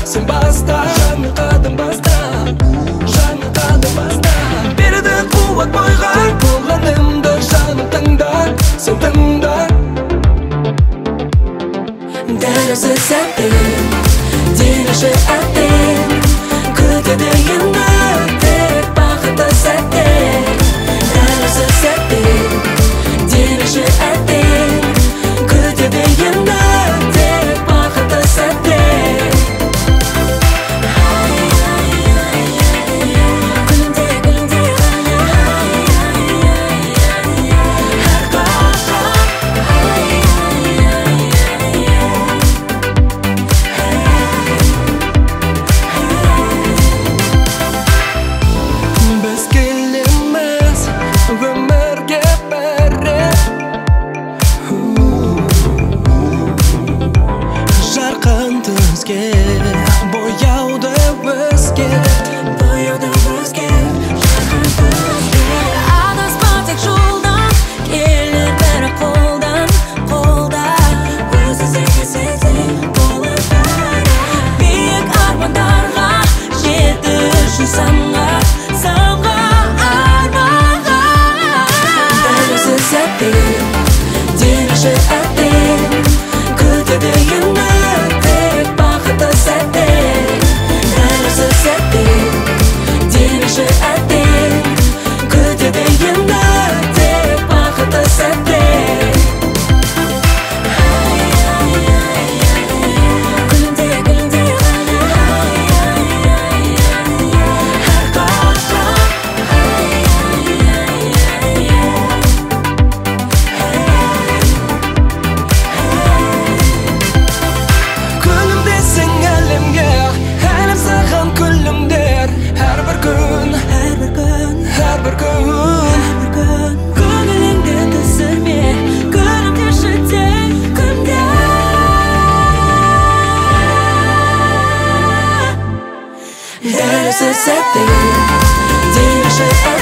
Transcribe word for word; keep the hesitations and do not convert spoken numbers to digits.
sen basta. Жаңа қадам баста, жаңа қадам баста. Береді қуат бойға, болғанымды жаным тыңда, сен тыңда. Дәл осы сәтте демеші әттен, күтеді енді тек бақытты сәттер. Дәл осы сәтте демеші әттен, күтеді енді тек бақытты сәттер. Бояуды өзге, бояуды өзге, адаспа тек жолдан, келер бәрі қолдан, қолдан. Өз іздеме сезім болып бәрі, биік армандарға жету үшін самға, самға арманға. Дәл осы сәтте демеші әттен, күтеді енді тек бақытты сәттер. Дәл осы сәтте демеші әттен, күтеді енді тек бақытты сәттер. Күлімде, күлімде әрқашан. Күлімдесің әлемге, әлем саған күлімдер. Әрбір күн, Әрбір күн, әрбір күн. әрбір күн, көңіліңді түсірме, күлімдеші тек күнде. Дәл осы сәтте демеші